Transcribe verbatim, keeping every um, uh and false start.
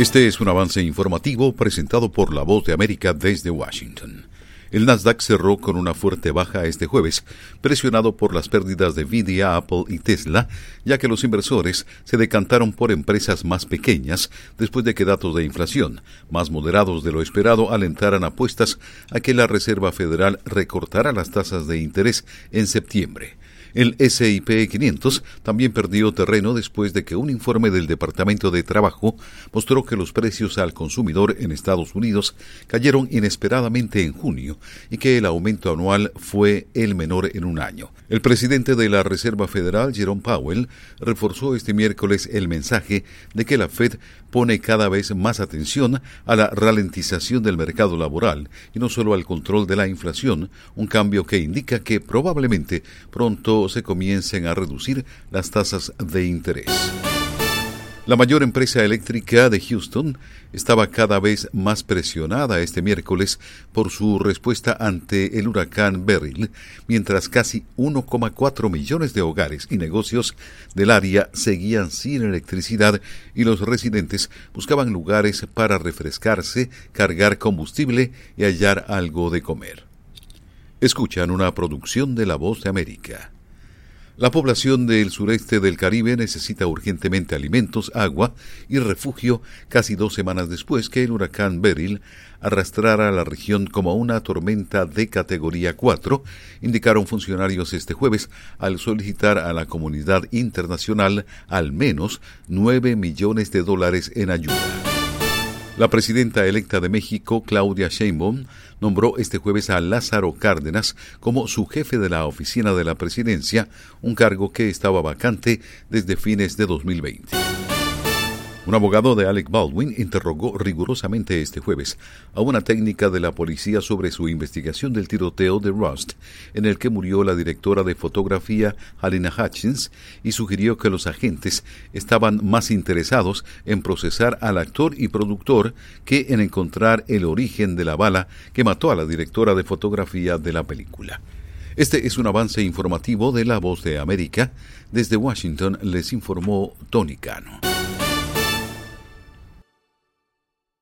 Este es un avance informativo presentado por La Voz de América desde Washington. El Nasdaq cerró con una fuerte baja este jueves, presionado por las pérdidas de Nvidia, Apple y Tesla, ya que los inversores se decantaron por empresas más pequeñas después de que datos de inflación, más moderados de lo esperado, alentaran apuestas a que la Reserva Federal recortara las tasas de interés en septiembre. El ese y pe quinientos también perdió terreno después de que un informe del Departamento de Trabajo mostró que los precios al consumidor en Estados Unidos cayeron inesperadamente en junio y que el aumento anual fue el menor en un año. El presidente de la Reserva Federal, Jerome Powell, reforzó este miércoles el mensaje de que la Fed pone cada vez más atención a la ralentización del mercado laboral y no solo al control de la inflación, un cambio que indica que probablemente pronto se comiencen a reducir las tasas de interés. La mayor empresa eléctrica de Houston estaba cada vez más presionada este miércoles por su respuesta ante el huracán Beryl, mientras casi uno coma cuatro millones de hogares y negocios del área seguían sin electricidad y los residentes buscaban lugares para refrescarse, cargar combustible y hallar algo de comer. Escuchan una producción de La Voz de América. La población del sureste del Caribe necesita urgentemente alimentos, agua y refugio casi dos semanas después que el huracán Beryl arrastrara a la región como una tormenta de categoría cuatro, indicaron funcionarios este jueves al solicitar a la comunidad internacional al menos nueve millones de dólares en ayuda. La presidenta electa de México, Claudia Sheinbaum, nombró este jueves a Lázaro Cárdenas como su jefe de la oficina de la presidencia, un cargo que estaba vacante desde fines de dos mil veinte. Un abogado de Alec Baldwin interrogó rigurosamente este jueves a una técnica de la policía sobre su investigación del tiroteo de Rust, en el que murió la directora de fotografía Halyna Hutchins, y sugirió que los agentes estaban más interesados en procesar al actor y productor que en encontrar el origen de la bala que mató a la directora de fotografía de la película. Este es un avance informativo de La Voz de América. Desde Washington les informó Tony Cano.